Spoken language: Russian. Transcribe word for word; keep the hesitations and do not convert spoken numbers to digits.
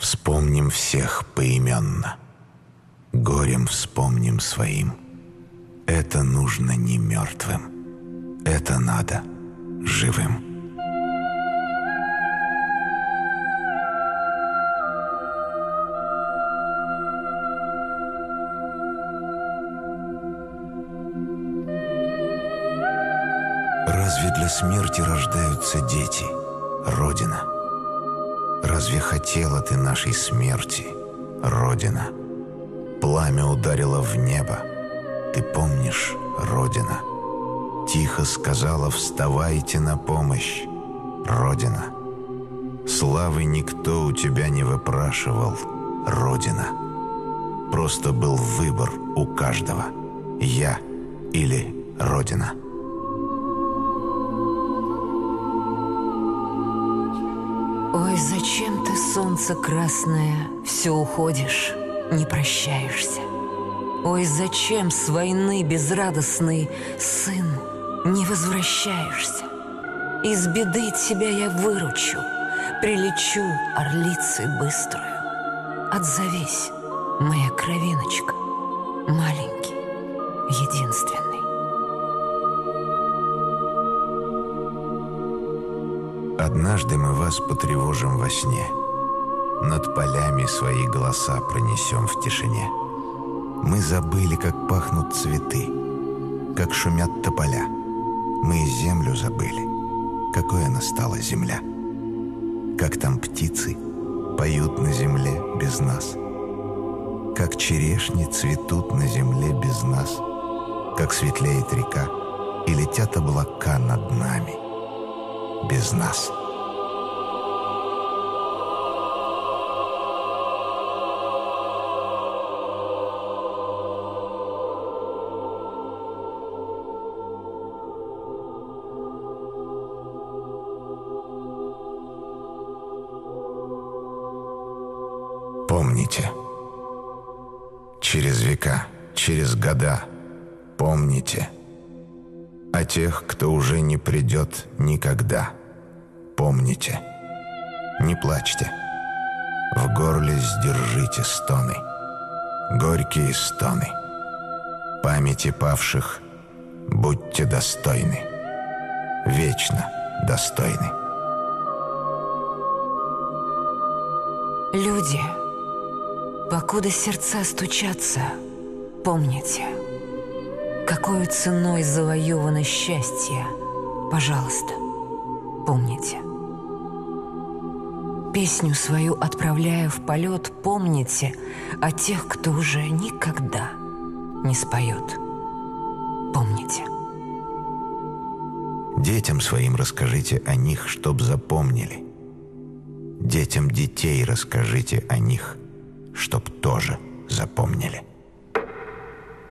Вспомним всех поименно, горем вспомним своим. Это нужно не мертвым, это надо живым. Разве для смерти рождаются дети, Родина? Разве хотела ты нашей смерти, Родина? Пламя ударило в небо, ты помнишь, Родина? Тихо сказала: вставайте на помощь, Родина. Славы никто у тебя не выпрашивал, Родина. Просто был выбор у каждого: я или Родина. Ой, зачем ты, солнце красное, все уходишь, не прощаешься? Ой, зачем с войны безрадостный, сын, не возвращаешься? Из беды тебя я выручу, прилечу орлицей быструю. Отзовись, моя кровиночка, маленький, единственный. Однажды мы вас потревожим во сне, над полями свои голоса пронесем в тишине. Мы забыли, как пахнут цветы, как шумят тополя. Мы и землю забыли, какой она стала земля. Как там птицы поют на земле без нас, как черешни цветут на земле без нас, как светлеет река и летят облака над нами без нас. Помните, через века, через года, помните о тех, кто уже не придет никогда. Помните, не плачьте, в горле сдержите стоны, горькие стоны. Памяти павших будьте достойны, вечно достойны. Люди, покуда сердца стучатся, помните, какой ценой завоевано счастье, пожалуйста, помните. Песню свою отправляя в полет, помните о тех, кто уже никогда не споет. Помните. Детям своим расскажите о них, чтоб запомнили. Детям детей расскажите о них, чтоб тоже запомнили.